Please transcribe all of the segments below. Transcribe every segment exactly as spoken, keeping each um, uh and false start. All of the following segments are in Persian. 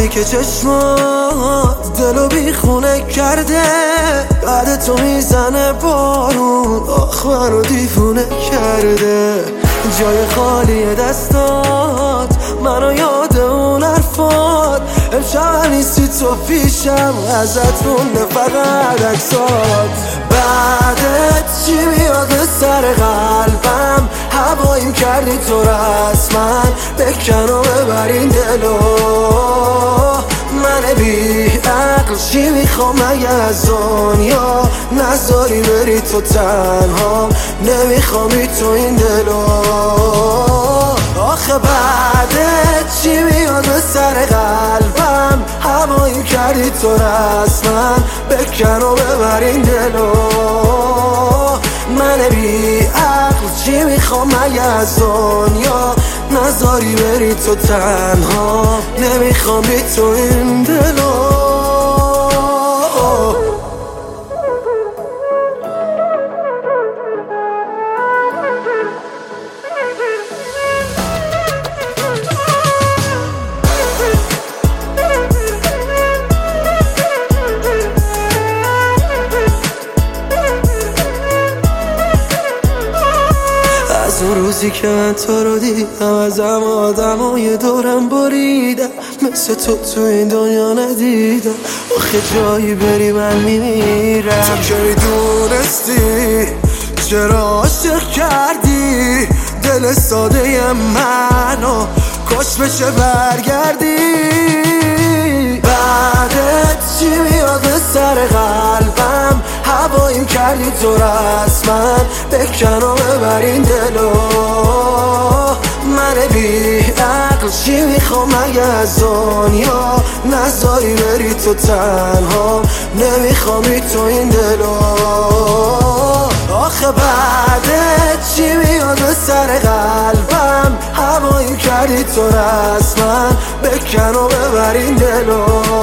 که چشمات دلو بیخونه کرده، بعد تو میزنه بارون آخ منو دیوونه کرده. جای خالی دستات منو یاد اون حرفات، امشب نیستی تو پیشم ازت مونده فقط عکسات. بعدت چی میاد به سر قلبم، هواییم کردی تو رسما، بکن و ببر این دلو. من بی عقل چی میخوام مگه از دنیا، نذاری بری تو تنها، نمیخوامی تو این دلو. آخه بعدت چی میاد به سر قلبم، هواییم کردی تو رسما، بکن و ببر این دلو. من بی عقل چی میخوام مگه از دنیا، نذاری بری تو تنها، نمیخوام بی تو این دلو. از اون روزی که من تو رو دیدم، ازم آدمای دورم بریدم، مثل تو تو این دنیا ندیدم. آخه جایی بری من میمیرم. تو که میدونستی چرا عاشق کردی دل ساده منو، کاش بشه برگردی. بعدت چی میاد به سر قلبم، هواییم کردی تو رسما، بکن و ببر این دلو. من بی عقل چی میخوام مگه از دنیا، نذاری بری تو تنها، نمیخوامی تو این دلو. آخه بعدت چی میاد به سر قلبم، هواییم کردی تو رسما، بکن و ببر این دلو.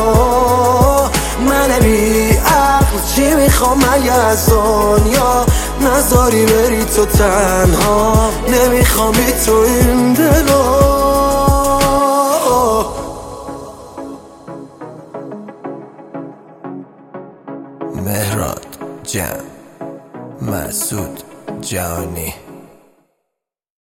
من بی عقل چی میخوام مگه از دنیا، نذاری بری تو تنها، نمیخوام بی تو این دلو.